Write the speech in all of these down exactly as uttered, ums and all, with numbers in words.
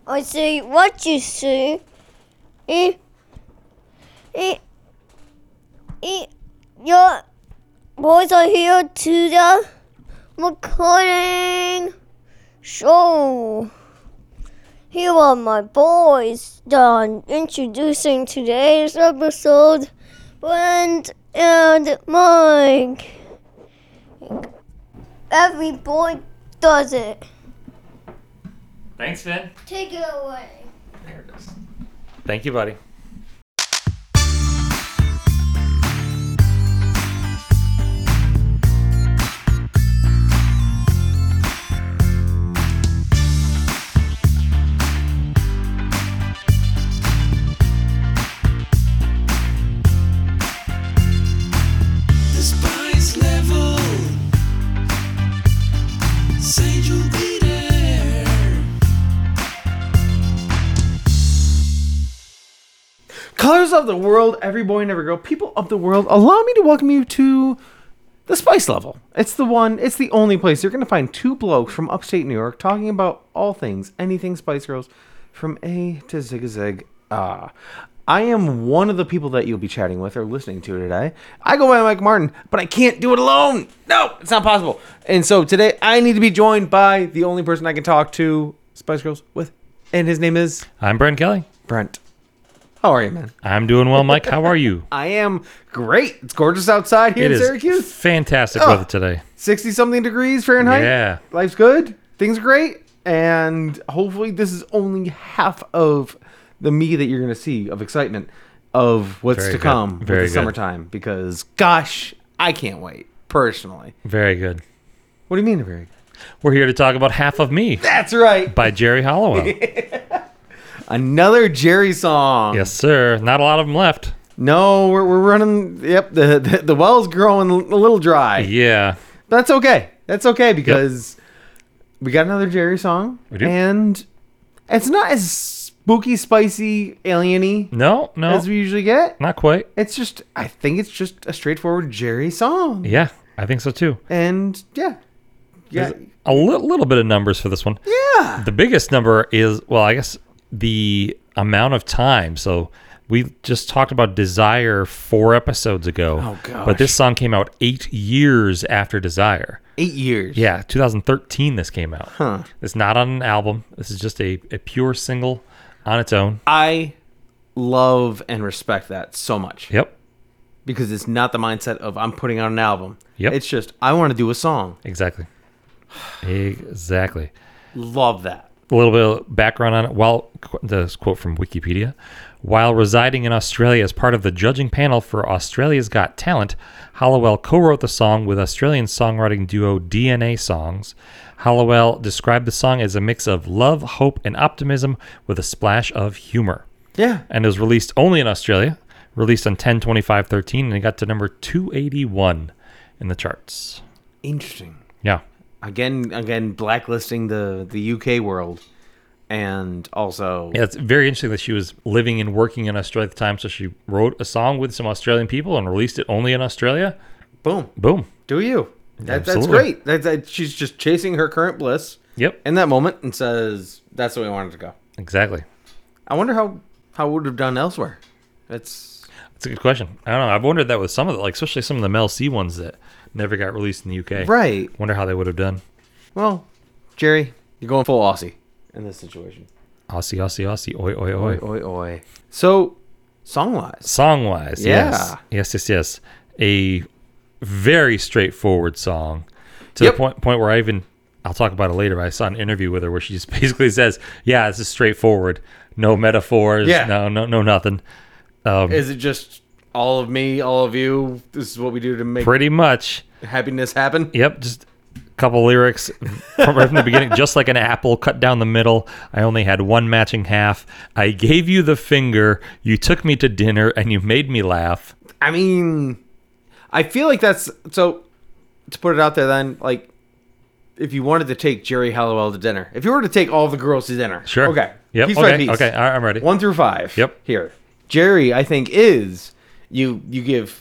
I say what you say. Eh, eh, eh, your boys are here to the recording show. Here are my boys done introducing today's episode. Brent and Mike. Every boy does it. Thanks, Finn. Take it away. There it is. Thank you, buddy. The spice level. Say you'll be there. Colors of the world, every boy and every girl, people of the world, allow me to welcome you to the Spice Level. It's the one, it's the only place you're going to find two blokes from upstate New York talking about all things, anything Spice Girls, from A to Zig a Zig. Ah. I am one of the people that you'll be chatting with or listening to today. I go by Mike Martin, but I can't do it alone. No, it's not possible. And so today I need to be joined by the only person I can talk to Spice Girls with, and his name is I'm Brent Kelly. Brent. How are you, man? I'm doing well, Mike. How are you? I am great. It's gorgeous outside here It in is Syracuse. fantastic Oh. weather today. sixty-something degrees Fahrenheit. Yeah. Life's good. Things are great. And hopefully this is only half of the me that you're going to see of excitement of what's Very to good. come Very with the good. summertime. Because, gosh, I can't wait, personally. Very good. What do you mean, very good? We're here to talk about Half of Me That's right. by Jerry Hollowell. Another Jerry song. Yes, sir. Not a lot of them left. No, we're, we're running. Yep, the, the, the well's growing a little dry. Yeah. That's okay. That's okay because we got another Jerry song. We do. And it's not as spooky, spicy, alien-y No, no. as we usually get. Not quite. It's just, I think it's just a straightforward Jerry song. Yeah, I think so too. And yeah. Yeah. There's a li- little bit of numbers for this one. Yeah. The biggest number is, well, I guess the amount of time. So we just talked about Desire four episodes ago. Oh, gosh. But this song came out eight years after Desire. Eight years. Yeah, two thousand thirteen this came out. Huh. It's not on an album. This is just a, a pure single on its own. I love and respect that so much. Yep, Because it's not the mindset of I'm putting out an album. Yep. It's just, I want to do a song. exactly. Exactly. Love that. A little bit of background on it. While this quote from Wikipedia, while residing in Australia as part of the judging panel for Australia's Got Talent, Hollowell co-wrote the song with Australian songwriting duo D N A Songs. Hollowell described the song as a mix of love, hope, and optimism with a splash of humor. Yeah. And it was released only in Australia, released on ten twenty-five thirteen, and it got to number two eighty-one in the charts. Interesting. Yeah. Again, again, blacklisting the, the U K world. And also... Yeah, it's very interesting that she was living and working in Australia at the time, so she wrote a song with some Australian people and released it only in Australia. Boom. Boom. Do you? That, that's Absolutely. great. That's that, she's just chasing her current bliss Yep, in that moment and says, that's the way I wanted to go. exactly. I wonder how, how it would have done elsewhere. That's... That's a good question. I don't know. I've wondered that with some of the, like, especially some of the Mel C ones that never got released in the U K. Right. Wonder how they would have done. Well, Jerry, you're going full Aussie in this situation. Aussie, Aussie, Aussie, oi, oi, Oi, oi. oi, oi. So, song-wise. Song-wise, Yeah. yes. Yes, yes, yes. A very straightforward song to Yep. the point point where I even, I'll talk about it later, but I saw an interview with her where she just basically says, yeah, this is straightforward. No metaphors. Yeah. No, no, no, nothing. Um, Is it just all of me, all of you? This is what we do to make pretty much. happiness happen? Yep, just a couple lyrics from, right from the beginning. Just like an apple cut down the middle, I only had one matching half. I gave you the finger, you took me to dinner, and you made me laugh. I mean, I feel like that's... So, to put it out there then, like, if you wanted to take Jerry Halliwell to dinner, if you were to take all the girls to dinner... Sure. Okay. Yep. Piece by Okay. piece. Okay. All right, I'm ready. One through five. Yep. Here. Jerry, I think, is... You you give...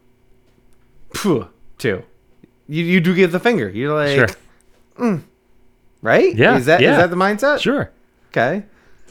Phew, two. You, you do give the finger. You're like... Sure. Mm, right? Yeah, Is that yeah. is that the mindset? Sure. Okay.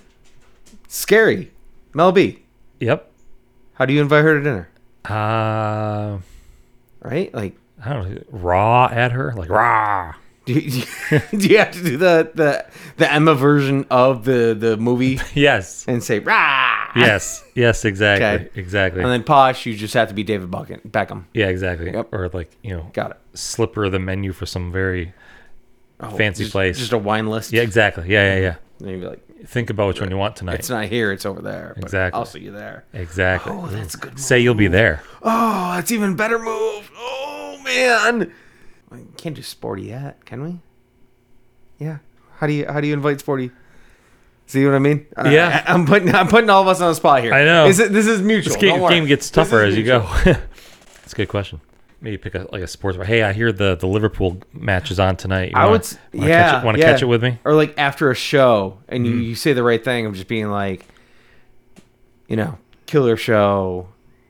Scary. Mel B. Yep. How do you invite her to dinner? Uh, Right? Like, I don't know. Raw at her, like raw. do you, do you have to do the, the the Emma version of the, the movie Yes. and say, rah? Yes. Yes. Exactly. Okay. Exactly. And then Posh, you just have to be David Bucket, Beckham. yeah. Exactly. Yep. Or like you know, Got it. slipper the menu for some very Oh, fancy just, place. Just a wine list. yeah. Exactly. Yeah. Yeah. Yeah. And you'd be like, Think about which one you want tonight. it's not here, it's over there. But Exactly. I'll see you there. Exactly. Oh, that's a good move. Say you'll be there. Oh, that's even better move. Oh, man. We can't do Sporty yet, can we? Yeah. How do you how do you invite Sporty? See what I mean? Uh, Yeah. I, I'm putting I'm putting all of us on the spot here. I know. Is it, this is mutual. This game, Don't worry. game gets This tougher is as you mutual. go. That's a good question. Maybe pick a like a sports bar. Hey, I hear the, the Liverpool match is on tonight. You I wanna, would, s- wanna yeah, catch it, want to yeah. catch it with me? Or like after a show, and you, Mm-hmm. you say the right thing of just being like, you know, killer show.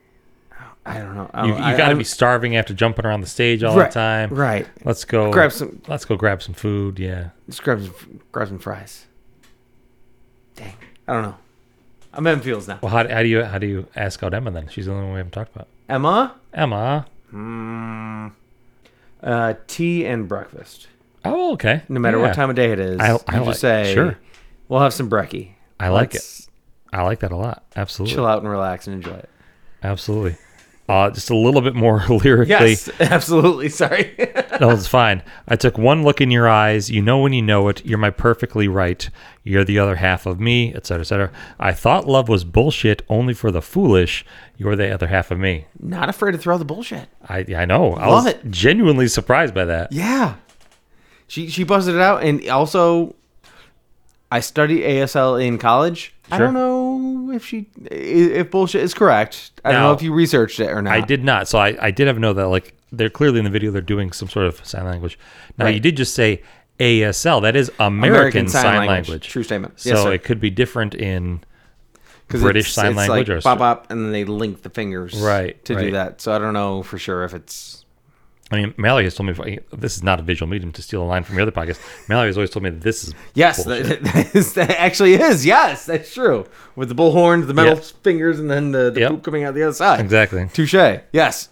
I don't know. You, you I- got to I'm- be starving after jumping around the stage all right, the time. Right. Let's go Grab some- Let's go grab some food. Yeah. Just grab some, grab some fries. Dang. I don't know. I'm in feels now. Well, how, how do you how do you ask out Emma then? She's the only one we haven't talked about. Emma, Emma. mm, uh, tea and breakfast. Oh, okay. No matter Yeah. what time of day it is, I- you I like- just say, sure. we'll have some brekkie. I like Let's I like that a lot. Absolutely. chill out and relax and enjoy it. Absolutely. Uh, just a little bit more lyrically. Yes, absolutely. Sorry. No, it's fine. I took one look in your eyes. You know when you know it. You're my perfectly right. You're the other half of me, et cetera, et cetera. I thought love was bullshit only for the foolish. You're the other half of me. Not afraid to throw the bullshit. I I know. I Love was it. genuinely surprised by that. Yeah. She she busted it out, and also, I studied A S L in college. I Sure. don't know if she if bullshit is correct. I don't Now, know if you researched it or not. I did not. So I, I did have to know that like they're clearly in the video they're doing some sort of sign language. Now Right. you did just say A S L. That is American, Sign, language. True statement. So Yes, sir. it could be different in 'Cause British it's- Sign it's Language like or bop bop, and then they link the fingers Right, to do right. that. So I don't know for sure if it's I mean, Mallory has told me if- this is not a visual medium to steal a line from your other podcast. Mallory has always told me that this is yes, bullshit. that, that, is, that actually is. Yes, that's true. With the bull horns, the metal Yep. fingers, and then the, the Yep. poop coming out the other side. Exactly. Touche. Yes.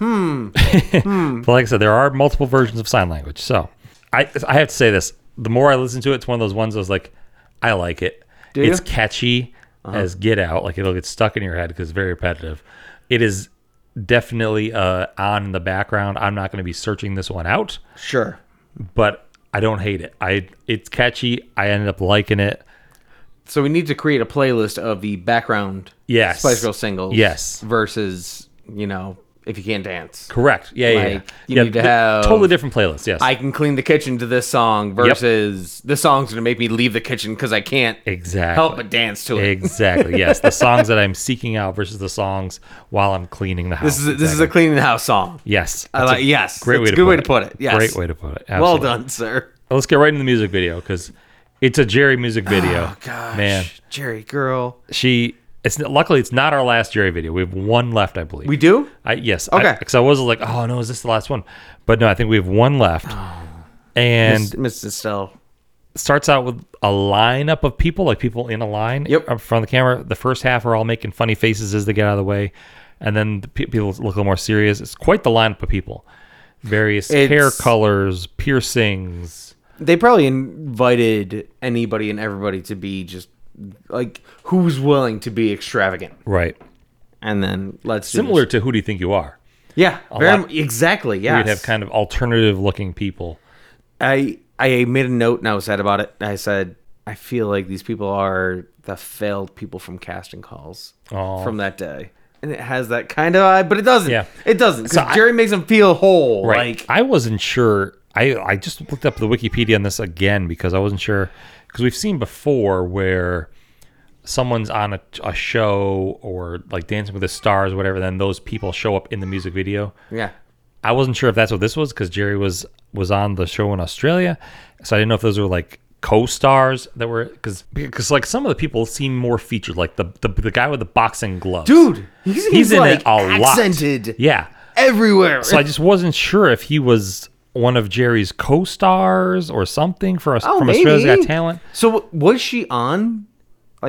But like I said, there are multiple versions of sign language. So I I have to say this. The more I listen to it, it's one of those ones I was like, I like it. Do It's you? catchy as get out. Like it'll get stuck in your head because it's very repetitive. It is definitely uh, on in the background. I'm not going to be searching this one out, Sure. but I don't hate it. I It's catchy. I ended up liking it. So we need to create a playlist of the background Yes. Spice Girl singles. Yes. Versus, you know, If You Can't Dance. Correct. Yeah, yeah, yeah. Like, you yeah, need to th- have- totally different playlists. Yes. I can clean the kitchen to this song versus this song's going to make me leave the kitchen because I can't exactly. help but dance to it. Exactly. Yes, the songs that I'm seeking out versus the songs while I'm cleaning the house. This is a, this is a Exactly. cleaning the house song. yes. I that's like a yes. Great That's way a to good put way it. to put it. Yes. Great way to put it. Well Absolutely. done, sir. Let's get right into the music video because it's a Jerry music video. Oh gosh, Man, Jerry girl. she. It's luckily it's not our last Jerry video. We have one left, I believe. We do? I yes. Okay. Because I, was like, oh no, is this the last one? But no, I think we have one left. And Miss, Miss Estelle. starts out with a lineup of people, like people in a line Yep. in front of the camera. The first half are all making funny faces as they get out of the way, and then the pe- people look a little more serious. It's quite the lineup of people. Various hair It's- colors, piercings. They probably invited anybody and everybody to be just like who's willing to be extravagant, Right. and then let's do Similar this. to Who Do You Think You Are? Yeah, very lot- mu- exactly. Yeah, We'd have kind of alternative looking people. I I made a note and I was sad about it. I said I feel like these people are the failed people from casting calls Aw. from that day, and it has that kind of vibe, but it doesn't. Yeah. it doesn't because So I- Jerry makes them feel whole. Right. Like I wasn't sure. I, I just looked up the Wikipedia on this again because I wasn't sure. Because we've seen before where someone's on a, a show or like Dancing with the Stars or whatever, then those people show up in the music video. yeah, I wasn't sure if that's what this was because Jerry was was on the show in Australia. So I didn't know if those were like co-stars that were because because like some of the people seem more featured, like the the, the guy with the boxing gloves. dude, he's, he's in like it a lot. accented Yeah. everywhere. So I just wasn't sure if he was one of Jerry's co-stars or something for us Oh, from maybe. Australia's Got Talent. So was she on like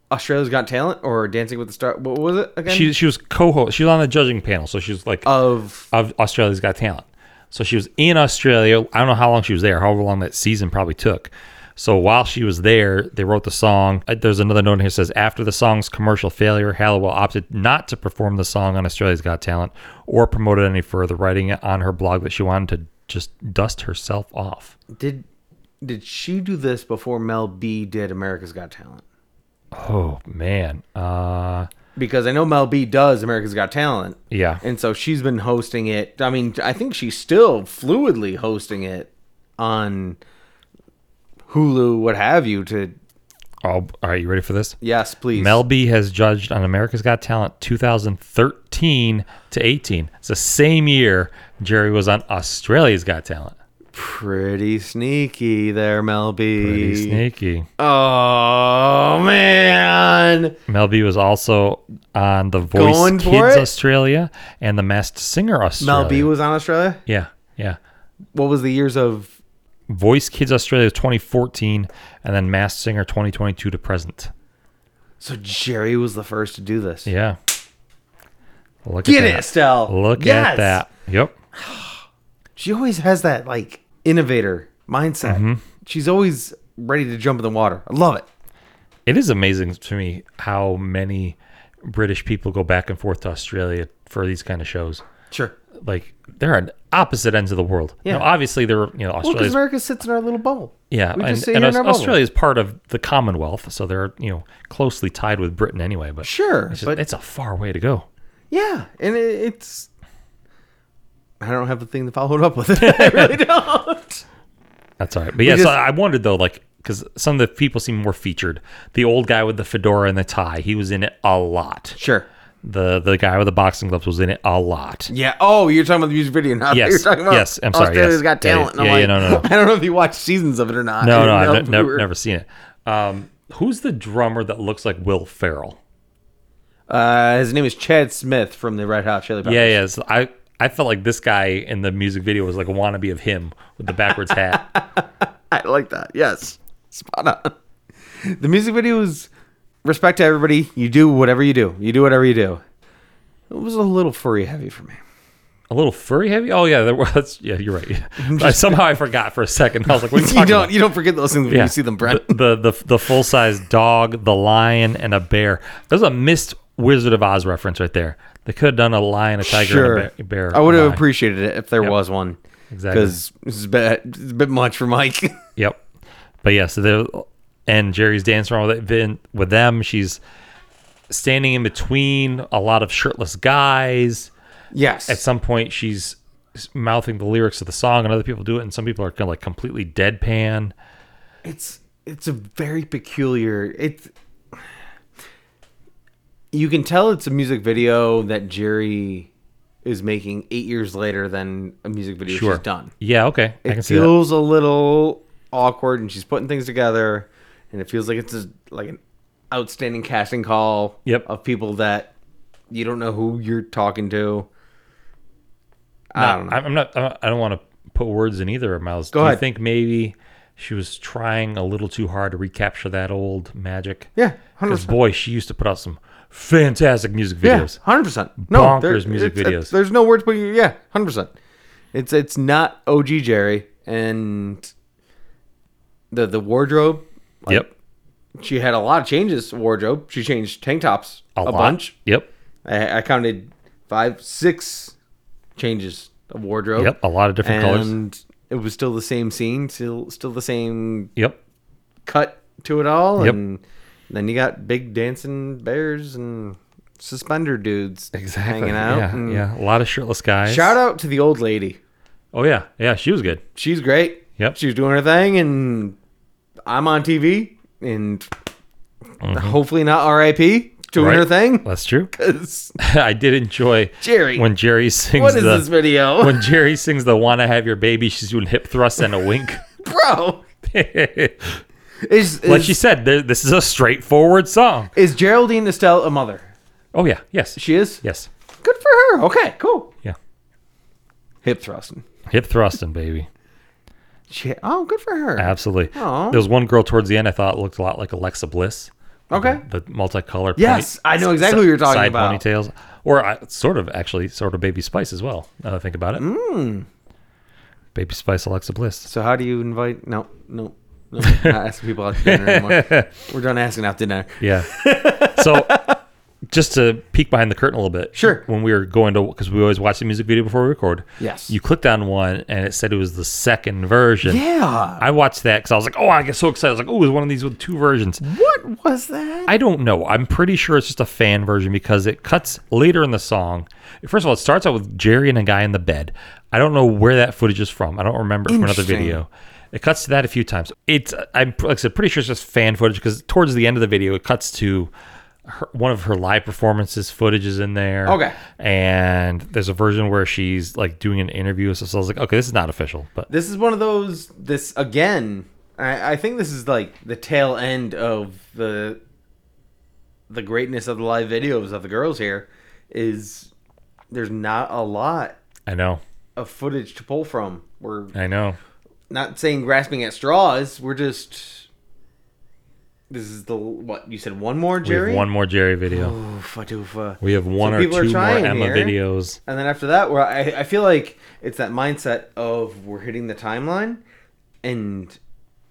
Australia's Got Talent or Dancing with the Stars. What was it again? She she was co-host. She was on the judging panel, so she was like of of Australia's Got Talent. So she was in Australia. I don't know how long she was there, however long that season probably took. So while she was there, they wrote the song. Uh, There's another note here that says, after the song's commercial failure, Halliwell opted not to perform the song on Australia's Got Talent or promote it any further, writing it on her blog that she wanted to just dust herself off. did did she do this before Mel B did America's Got Talent? Oh, man. Uh, Because I know Mel B does America's Got Talent. yeah. And so she's been hosting it. I mean, I think she's still fluidly hosting it on Hulu, what have you, to... Oh, all right, you ready for this? Yes, please. Mel B has judged on America's Got Talent two thousand thirteen to eighteen. It's the same year Jerry was on Australia's Got Talent. Pretty sneaky there, Mel B. Pretty sneaky. Oh, man. Mel B was also on The Voice Going for Kids it? Australia and The Masked Singer Australia. Mel B was on Australia? Yeah, yeah. What was the years of... Voice Kids Australia twenty fourteen, and then Masked Singer twenty twenty-two to present. So Jerry was the first to do this. Yeah. Look Get at it, that. Estelle. Look Yes. at that. Yep. She always has that, like, innovator mindset. Mm-hmm. She's always ready to jump in the water. I love it. It is amazing to me how many British people go back and forth to Australia for these kind of shows. Sure. Like, they're on opposite ends of the world. Yeah. Now, obviously, they're, you know, Well, because Australia's America sits in our little bubble. yeah, We and, just sit and here in our bubble. Australia is part of the Commonwealth, so they're, you know, closely tied with Britain anyway. But Sure, it's, just- but- it's a far way to go. Yeah, and it, it's... I don't have the thing to follow it up with it. I really don't. That's all right. But yeah, just- so I wondered though, like, because some of the people seem more featured. The old guy with the fedora and the tie, he was in it a lot. Sure. The the guy with the boxing gloves was in it a lot. Yeah. Oh, you're talking about the music video now. Yes, You're talking about yes, I'm sorry, Australia's yes. Got Yeah, Talent. And yeah, I'm yeah, like, no, no, no. I don't know if you watched seasons of it or not. No, I no, didn't know I've if ne- we never were- never seen it. Um, who's the drummer that looks like Will Ferrell? Uh, his name is Chad Smith from the Red Hot Chili Peppers. Yeah, yeah. So I I felt like this guy in the music video was like a wannabe of him with the backwards hat. I like that. Yes. Spot on. The music video was respect to everybody. You do whatever you do. You do whatever you do. It was a little furry heavy for me. A little furry heavy? Oh yeah, there was. Yeah, you're right. I, somehow I forgot for a second. I was like, "What are you You talking don't about?" you don't forget those things when Yeah. you see them, Brent. The the the, the full size dog, the lion, and a bear. There's a missed Wizard of Oz reference right there. They could have done a lion, a tiger, Sure. and a bear. bear I would a have lion. appreciated it if there Yep. was one. Exactly. Because this is a bit, it's a bit much for Mike. Yep. But yeah, so there, and Jerry's dancing around with, it, with them. She's standing in between a lot of shirtless guys. Yes. At some point, she's mouthing the lyrics of the song, and other people do it, and some people are kind of like completely deadpan. It's it's a very peculiar. It's you can tell it's a music video that Jerry is making eight years later than a music video Sure. she's done. Yeah, okay, I can It see that. feels a little awkward, and she's putting things together, and it feels like it's a, like an outstanding casting call. Yep. Of people that you don't know who you're talking to. I don't know. I'm not. I don't want to put words in either of mouths. Go Do ahead. you think maybe she was trying a little too hard to recapture that old magic? Yeah, one hundred Because percent. boy, she used to put out some fantastic music Yeah, videos. hundred percent. No, Bonkers there- music it's- it's- videos. There's no words, but yeah, hundred percent. It's it's not O G Jerry, and the the wardrobe. like, Yep, She had a lot of changes. Wardrobe. She changed tank tops a, a, lot. bunch. Yep, I, I counted five, six changes of wardrobe. yep, a lot of different colors. and it was still the same scene, still still the same Yep, cut to it all. Yep. And then you got big dancing bears and suspender dudes exactly. hanging out. Yeah, and yeah, a lot of shirtless guys. Shout out to the old lady. Oh yeah, yeah, she was good. She's great. Yep. She was doing her thing, and I'm on T V, and hopefully not R I P doing Right. her thing. That's true. 'Cause I did enjoy Jerry, when Jerry sings what is the this video? when Jerry sings the "Wanna Have Your Baby." She's doing hip thrusts and a wink. Bro, is, Like is, she said, there- this is a straightforward song. is Geraldine Estelle a mother? Oh yeah, yes, She is? yes, Good for her. Okay, cool. yeah. Hip thrusting. Hip thrusting, baby. She, oh, good for her. Absolutely. Aw. There was one girl towards the end I thought looked a lot like Alexa Bliss Okay. The, the multicolored. Yes, I know exactly what you're talking side about. ponytails, or uh, sort of actually, sort of Baby Spice as well. Now that I think about it. Mm. Baby Spice, Alexa Bliss. So how do you invite? No, no, no. Not asking people out to dinner anymore. We're done asking out to dinner. Yeah. So, just to peek behind the curtain a little bit. Sure. When we were going to, because we always watch the music video before we record. Yes. You clicked on one and it said it was the second version. Yeah. I watched that because I was like, oh, I get so excited. I was like, oh, it's one of these with two versions. What was that? I don't know. I'm pretty sure it's just a fan version because it cuts later in the song. First of all, it starts out with Jerry and a guy in the bed. I don't know where that footage is from. I don't remember it from another Interesting. video. It cuts to that a few times. It's I'm like I said, pretty sure it's just fan footage because towards the end of the video, it cuts to her, one of her live performances footage is in there. Okay. And there's a version where she's like doing an interview. So, so I was like, okay, this is not official, but This is one of those. This again. I, I think this is like the tail end of the the greatness of the live videos of the girls here. Is there's not a lot I know, of footage to pull from. We're I know. not saying grasping at straws. We're just. This is the what you said. One more, We Jerry. have one more Jerry video. Oofa doofa. We have one So or people are two more trying Emma here. videos. And then after that, where I, I feel like it's that mindset of we're hitting the timeline and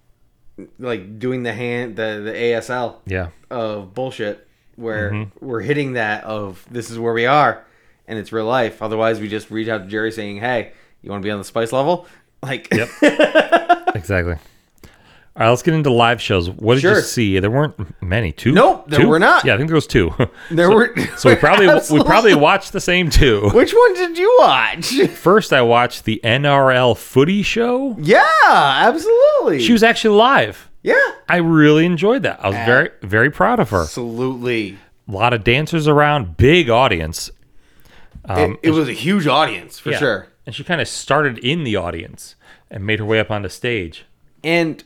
like doing the hand the the A S L Yeah. of bullshit where Mm-hmm. we're hitting that of this is where we are and it's real life. Otherwise, we just reach out to Jerry saying, "Hey, you want to be on the Spice level?" Like, Yep. Exactly. All right, let's get into live shows. What did Sure. you see? There weren't many. Two? Nope, there Two? were not. Yeah, I think there was two. there so, were. so we probably we Absolutely. probably watched the same two. Which one did you watch? First, I watched the N R L Footy Show. Yeah, absolutely. She was actually live. yeah, I really enjoyed that. I was very very proud of her. absolutely. A lot of dancers around, big audience. it, it was a huge audience for Yeah. sure. And she kind of started in the audience and made her way up onto stage. And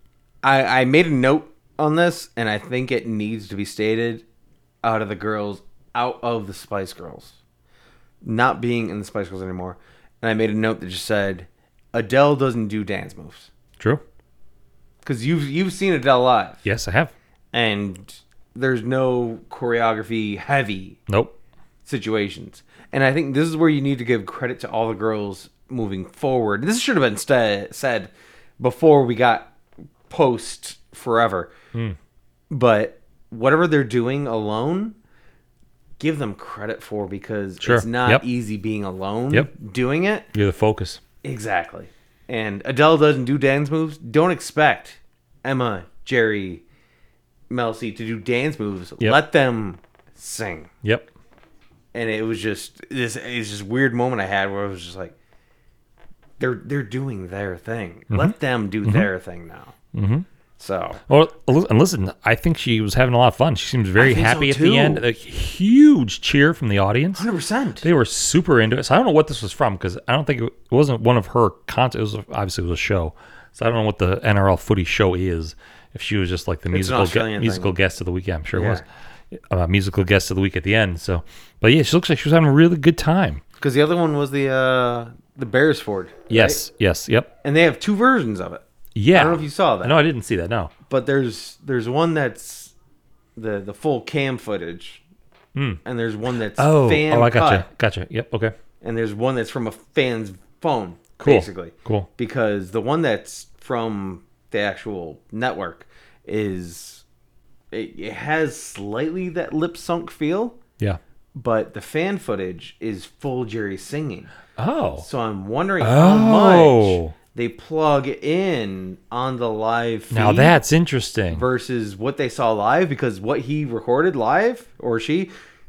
I, I made a note on this, and I think it needs to be stated out of the girls, out of the Spice Girls, not being in the Spice Girls anymore. And I made a note that just said, Adele doesn't do dance moves. True? Because you've, you've seen Adele live, Yes, I have. and there's no choreography heavy Nope. situations. And I think this is where you need to give credit to all the girls moving forward. This should have been sta- said before we got post forever. Hmm. But whatever they're doing alone, give them credit for because Sure. it's not Yep. easy being alone Yep. doing it. You're the focus. Exactly. And Adele doesn't do dance moves. Don't expect Emma, Jerry, Mel C to do dance moves. Yep. Let them sing. Yep. And it was just this it's just weird moment I had where I was just like, they're they're doing their thing. Let them do their thing now. Mm-hmm. So Well, and listen, I think she was having a lot of fun. She seems very I think so, happy at too. the end. A huge cheer from the audience. hundred percent. They were super into it. So I don't know what this was from because I don't think it, it wasn't one of her content. It was a, obviously it was a show. So I don't know what the N R L Footy show is. If she was just like the an musical gu- Australian musical thing. guest of the week, yeah, I'm sure Yeah. it was. Uh, musical guest of the week at the end. So, but yeah, she looks like she was having a really good time. Because the other one was the uh the Beresford. right? Yes, yes, yep, And they have two versions of it. yeah. I don't know if you saw that. No, I didn't see that. No. But there's there's one that's the the full cam footage. Hmm. And there's one that's Oh, fan oh, I gotcha, cut. gotcha. Yep, okay, And there's one that's from a fan's phone, Cool. basically. cool. Because the one that's from the actual network is it, it has slightly that lip sunk feel, Yeah. but the fan footage is full Jerry singing. Oh. So I'm wondering how much Oh. they plug in on the live feed Now that's interesting. versus what they saw live, because what he recorded live or she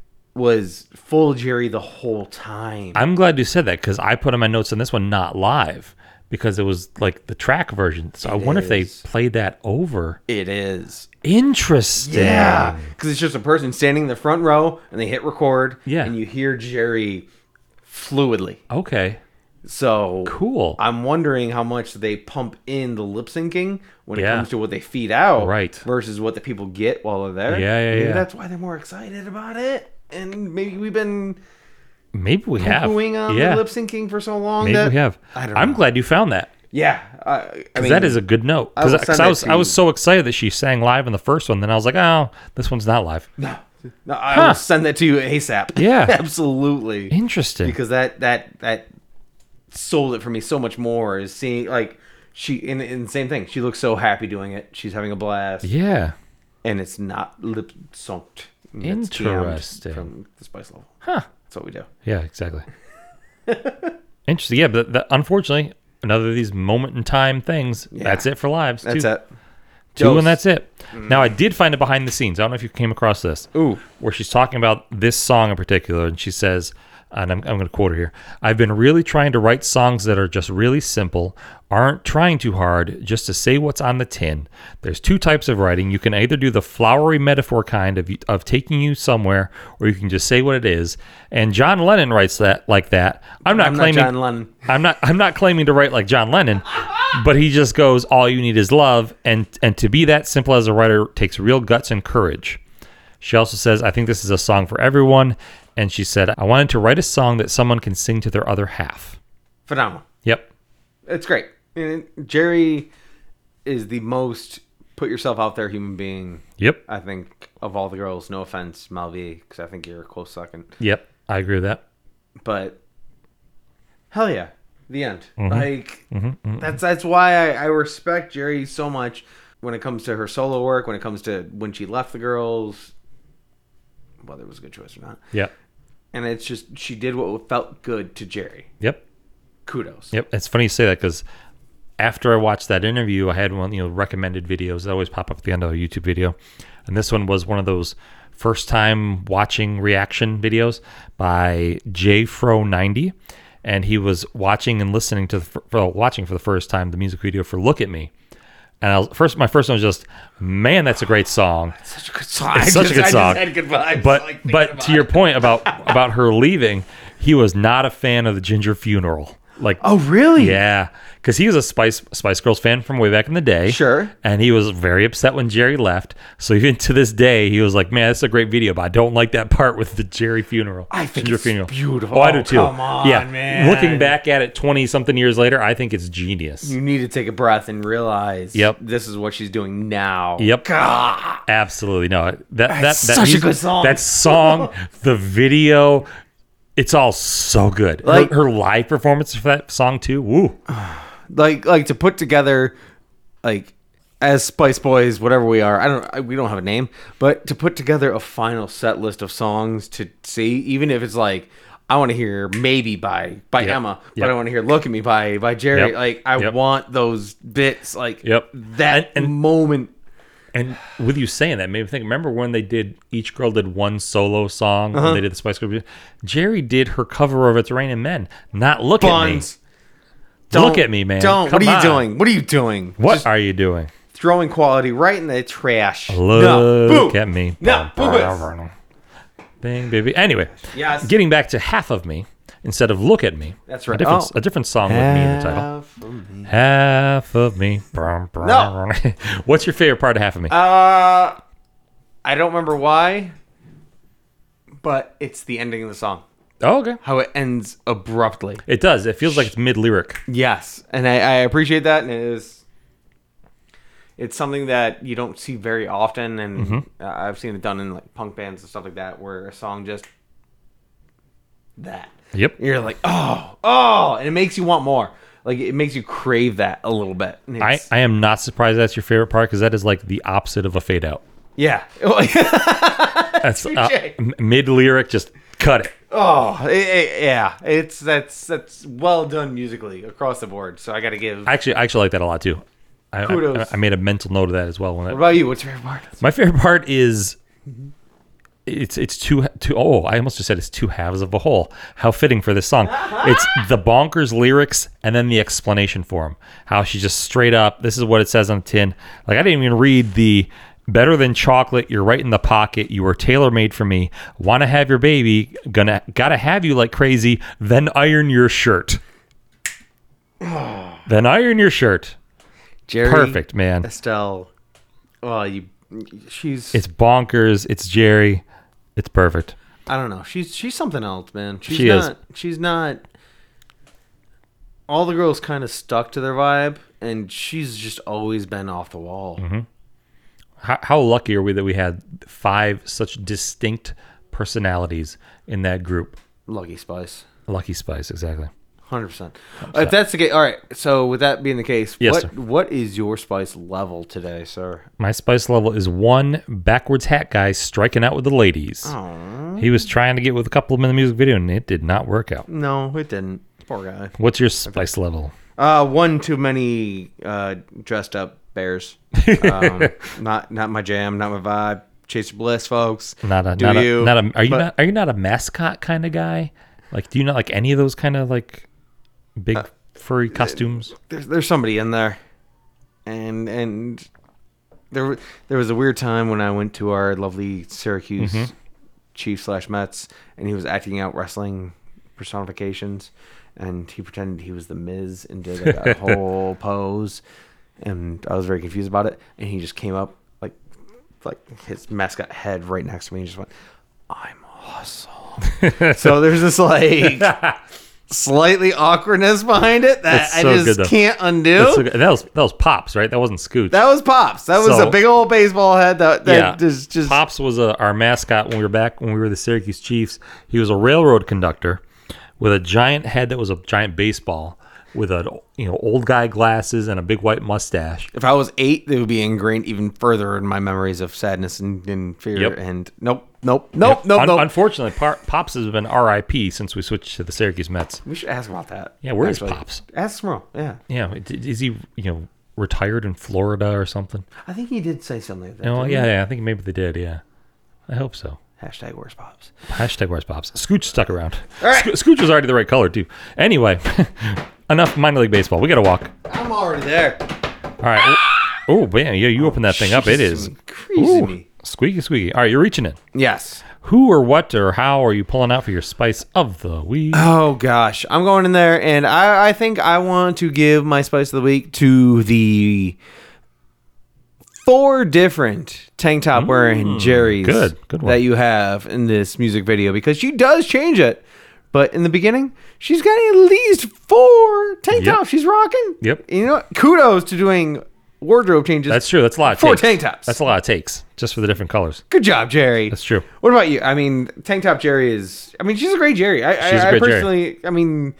was full Jerry the whole time. I'm glad you said that because I put in my notes on this one not live because it was like the track version. So I It wonder if they is. played that over. It is. Interesting. Yeah, because it's just a person standing in the front row and they hit record. Yeah. and you hear Jerry fluidly. Okay. So Cool. I'm wondering how much they pump in the lip syncing when it Yeah. comes to what they feed out, Right. versus what the people get while they're there. Yeah, yeah, Maybe yeah. that's why they're more excited about it, and maybe we've been Maybe we have. poo-pooing on yeah. the lip syncing for so long. Maybe that, we have. I don't I'm know. glad you found that Yeah, I, I 'Cause mean, that is a good note. I will Because send I it was to I was you. so excited that she sang live in the first one. Then I was like, oh, this one's not live. no, no. I Huh. will send that to you ASAP. Yeah. absolutely. Interesting. Because that that that sold it for me so much more. Is seeing like she in in the same thing. She looks so happy doing it. She's having a blast, yeah. and it's not lip synced. It's D M'd Interesting. from the Spice Level. Huh. That's what we do. Yeah, exactly. Interesting. Yeah, but that, unfortunately, another of these moment in time things. Yeah. That's it for lives. That's Two, it. two Dose. and that's it. Now, I did find it behind the scenes. I don't know if you came across this. Ooh. Where she's talking about this song in particular, and she says, and I'm, I'm going to quote her here, I've been really trying to write songs that are just really simple, aren't trying too hard, just to say what's on the tin. There's two types of writing. You can either do the flowery metaphor kind of of taking you somewhere, or you can just say what it is. And John Lennon writes that like that. I'm not I'm not claiming John Lennon. I'm not I'm not claiming to write like John Lennon, but he just goes, all you need is love, and and to be that simple as a writer takes real guts and courage. She also says, I think this is a song for everyone. And she said, I wanted to write a song that someone can sing to their other half. Phenomenal. Yep. It's great. And Jerry is the most put yourself out there human being. Yep. I think of all the girls. No offense, Malvi, because I think you're a close second. Yep. I agree with that. But hell yeah, the end. Like that's that's why I, I respect Jerry so much when it comes to her solo work. When it comes to when she left the girls, whether it was a good choice or not. Yep. And it's just she did what felt good to Jerry. Yep. Kudos. Yep. It's funny you say that because after I watched that interview, I had one, you know, recommended videos that always pop up at the end of a YouTube video. And this one was one of those first time watching reaction videos by J Fro ninety. And he was watching and listening to the, fir- well, watching for the first time the music video for Look at Me. And I was, first, my first one was just, man, that's a great song. Such a good song. It's I such a just- good I song. Just had good vibes, But like, thinking but about to your it. point about about her leaving, he was not a fan of the Ginger funeral. Like, Oh really? yeah, because he was a Spice Spice Girls fan from way back in the day. Sure. And he was very upset when Jerry left. So even to this day, he was like, "Man, that's a great video, but I don't like that part with the Jerry funeral." I think Ginger it's funeral. beautiful. Oh, I do Oh, too. come on, yeah. man. Looking back at it twenty something years later, I think it's genius. You need to take a breath and realize. Yep. This is what she's doing now. Yep. God. Absolutely. No, that that, that such a music- good song. That song, the video, it's all so good. Her- Like- her, live performance for that song too. Woo. Like like to put together, like as Spice Boys, whatever we are. I don't. I, we don't have a name, but to put together a final set list of songs to see, even if it's like. I want to hear Maybe by by Yep. Emma, but Yep. I want to hear Look at Me by by Jerry. Yep. Like I Yep. want those bits, like Yep. that And- and- moment. And with you saying that, made me think. Remember when they did? Each girl did one solo song Uh-huh. when they did the Spice Girls. Jerry did her cover of "It's Raining Men." Not look Buns. at me. Look at me, man. Don't. Come what are you on. doing? What are you doing? What Just are you doing? throwing quality right in the trash. Look no. Boo. at me. No. Boo. Bing, baby. Anyway, Yes. getting back to Half of Me instead of Look at Me. That's right. A different, Oh. a different song with me in the title. Half of me. Half of me. Brum, brum, No. brum. What's your favorite part of Half of Me? Uh, I don't remember why, but it's the ending of the song. oh, okay. How it ends abruptly. It does. It feels like it's mid lyric. Yes, and I, I appreciate that, and it is. It's something that you don't see very often, and Mm-hmm. uh, I've seen it done in like punk bands and stuff like that, where a song just that. Yep. You're like, oh, oh, and it makes you want more. Like it makes you crave that a little bit. And I, it's- I am not surprised that's your favorite part because that is like the opposite of a fade out. yeah. That's uh, Touche. mid lyric. Just cut it. Oh, it, it- yeah. It's that's that's well done musically across the board. So I got to give. I actually, I actually like that a lot too. I, Kudos. I, I made a mental note of that as well. When What that, about you? What's your favorite part? my favorite part is it's it's two two oh I almost just said it's two halves of a whole. How fitting for this song. It's the bonkers lyrics and then the explanation for them. How she just straight up. This is what it says on the tin. Like I didn't even read the. Better than chocolate, you're right in the pocket. You were tailor-made for me. Want to have your baby? Gonna gotta have you like crazy. Then iron your shirt. then iron your shirt. Jerry, Perfect, man. Estelle. Oh, you. She's. It's bonkers. It's Jerry. It's perfect. I don't know. She's she's something else, man. She's She is. not. She's not. all the girls kind of stuck to their vibe, and she's just always been off the wall. Mm-hmm. How, how lucky are we that we had five such distinct personalities in that group? Lucky Spice. Lucky Spice, exactly. one hundred percent. If that's the case, all right. So with that being the case, Yes, what sir. what is your spice level today, sir? My spice level is one backwards hat guy striking out with the ladies. Oh He was trying to get with a couple of them in the music video, and it did not work out. no, it didn't. Poor guy. What's your spice level? Uh, one too many uh, dressed up bears. Um, not not my jam, not my vibe. Chaser Bliss, folks. Not a, Do not you? a, not a. Are you But- not? Are you not a mascot kind of guy? Like, do you not like any of those kind of like big Uh, furry costumes? There's there's somebody in there, and and there there was a weird time when I went to our lovely Syracuse Mm-hmm. Chiefs slash Mets, and he was acting out wrestling personifications, and he pretended he was the Miz and did like a whole pose, and I was very confused about it, and he just came up like like his mascot head right next to me and just went, "I'm awesome." So there's this like slightly awkwardness behind it that That's I so just good, though. can't undo. That's so good. That was that was Pops, right? That wasn't Scooch. That was Pops. That was So- a big old baseball head that, that yeah, just just Pops was a, our mascot when we were back when we were the Syracuse Chiefs. He was a railroad conductor with a giant head that was a giant baseball, with a you know old guy glasses and a big white mustache. If I was eight, they would be ingrained even further in my memories of sadness and, and fear. Yep. And nope, nope, nope, Yep. nope, Un- nope. Unfortunately, Par- Pops has been R I P since we switched to the Syracuse Mets. we should ask about that. Yeah, where is actually. Pops? Ask tomorrow. Yeah, Yeah, is he you know retired in Florida or something? I think he did say something like that. Oh didn't yeah, he? yeah, I think maybe they did. Yeah, I hope so. Hashtag where's Pops? Hashtag where's Pops? Scooch stuck around. All right. Sco- Scooch was already the right color too. Anyway, enough minor league baseball. We got to walk. I'm already there. All right. Oh man, yeah, you open that thing up. It is crazy. ooh, squeaky, squeaky. All right, you're reaching in. Yes. Who or what or how are you pulling out for your spice of the week? Oh gosh, I'm going in there, and I, I think I want to give my spice of the week to the four different tank top wearing Jerry's good, good one. that you have in this music video, because she does change it. But in the beginning, she's got at least four tank Yep. tops she's rocking. Yep. You know, kudos to doing wardrobe changes. That's true. That's a lot of Four takes. tank tops. That's a lot of takes just for the different colors. Good job, Jerry. That's true. What about you? I mean, tank top Jerry is. I mean, she's a great Jerry. I, She's I, a great I Jerry. personally. I mean,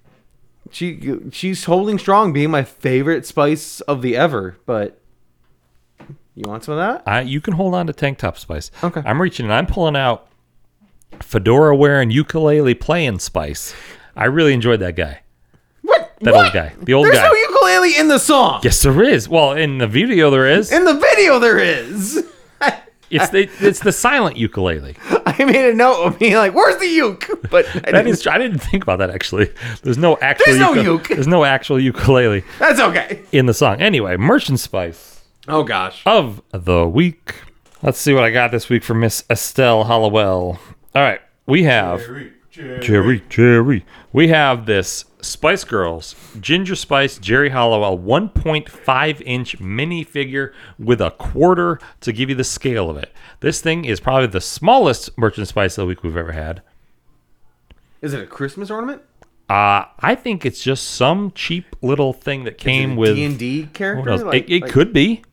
she she's holding strong, being my favorite spice of the ever. But you want some of that? I, you can hold on to tank top spice. Okay. I'm reaching and I'm pulling out fedora wearing ukulele playing spice. I really enjoyed that guy. What? That What? old guy. The old There's guy. no ukulele in the song. Yes, there is. Well, in the video there is. In the video, there is. It's the it's the silent ukulele. I made a note of being like, "Where's the uke?" But I That didn't- is. I didn't think about that actually. There's no actual. There's no uku- uke. There's no actual ukulele that's okay. in the song. Anyway, merchant spice Oh gosh. of the week. Let's see what I got this week for Miss Estelle Hollowell. All right, we have Jerry, Jerry. We have this Spice Girls Ginger Spice Jerry Hollowell one point five inch mini figure with a quarter to give you the scale of it. This thing is probably the smallest merchant spice of the week we've ever had. Is it a Christmas ornament? Uh, I think it's just some cheap little thing that came with. D and D Who character. knows? Like- it it like- could be.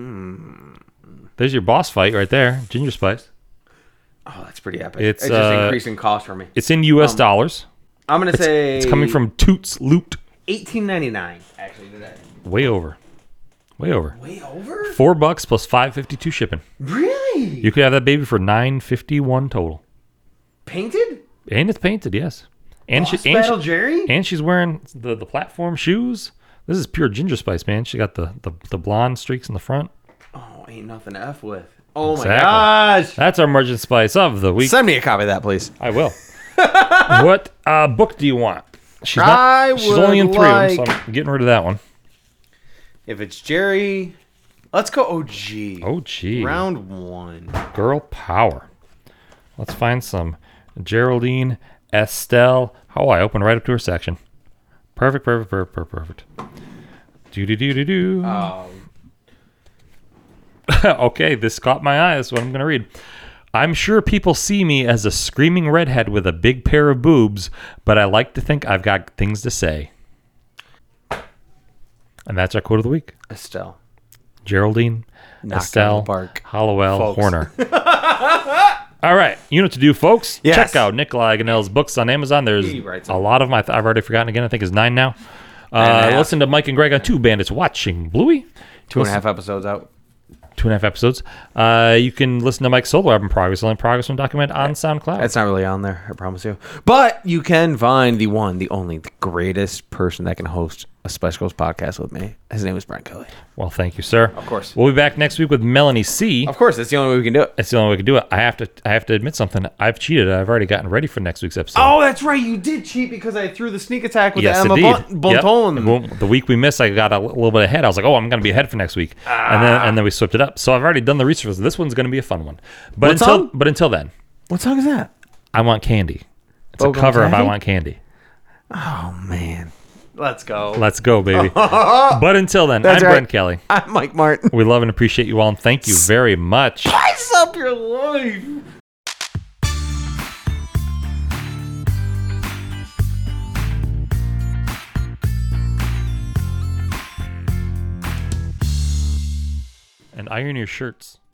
There's your boss fight right there, Ginger Spice. Oh, that's pretty epic. It's, It's, just uh, increasing cost for me. It's in U S Um, dollars. I'm gonna It's, say it's coming from Toots Loot. eighteen ninety-nine actually today. Way over. Way over. Way over? Four bucks plus five fifty two shipping. Really? You could have that baby for nine fifty one total. Painted? And it's painted, yes. And she Boss and, Battle she, Jerry? and she's wearing the, the platform shoes. This is pure Ginger Spice, man. She got the, the, the blonde streaks in the front. Oh, ain't nothing to F with. Oh Exactly. my gosh. That's our merchant spice of the week. Send me a copy of that, please. I will. What uh, book do you want? She's I not. She's only in would three of them, like- so I'm getting rid of that one. If it's Jerry, let's go O G. Oh, gee. Round one. Girl power. Let's find some Geraldine Estelle. Oh, I opened right up to her section. Perfect, perfect, perfect, perfect, perfect. Do do do do do. Um, Okay, this caught my eye. That's what I'm going to read. I'm sure people see me as a screaming redhead with a big pair of boobs, but I like to think I've got things to say. And that's our quote of the week. Estelle. Geraldine, Knocked Estelle, out the park. Hollowell, Folks. Horner. All right, you know what to do, folks. Yes. Check out Nikolai Ganel's books on Amazon. There's He writes a them. lot of them. I th- I've already forgotten again. I think it's nine now. and a Uh, half. listen to Mike and Greg on Two Bandits Watching Bluey. Two and a half episodes out. Two and a half episodes. Uh, you can listen to Mike's solo album, Progress, only Progress One Document on SoundCloud. It's not really on there, I promise you. But you can find the one, the only, the greatest person that can host a Spice Girls podcast with me. His name is Brian Kelly. Well, thank you, sir. Of course. We'll be back next week with Melanie C. Of course, that's the only way we can do it. It's the only way we can do it. I have to. I have to admit something. I've cheated. I've already gotten ready for next week's episode. Oh, that's right. You did cheat because I threw the sneak attack with yes, the Emma indeed. Bon- Yep. Bonton. Well, the week we missed, I got a little bit ahead. I was like, "Oh, I'm going to be ahead for next week," and then and then we swept it up. So I've already done the research. This one's going to be a fun one. But What until song? but until then, What song is that? I Want Candy. It's Oh, a cover of I Candy? Want Candy. Oh, man. Let's go. Let's go, baby. But until then, That's I'm right. Brent Kelly. I'm Mike Martin. We love and appreciate you all, and thank you very much. Spice up your life. And iron your shirts.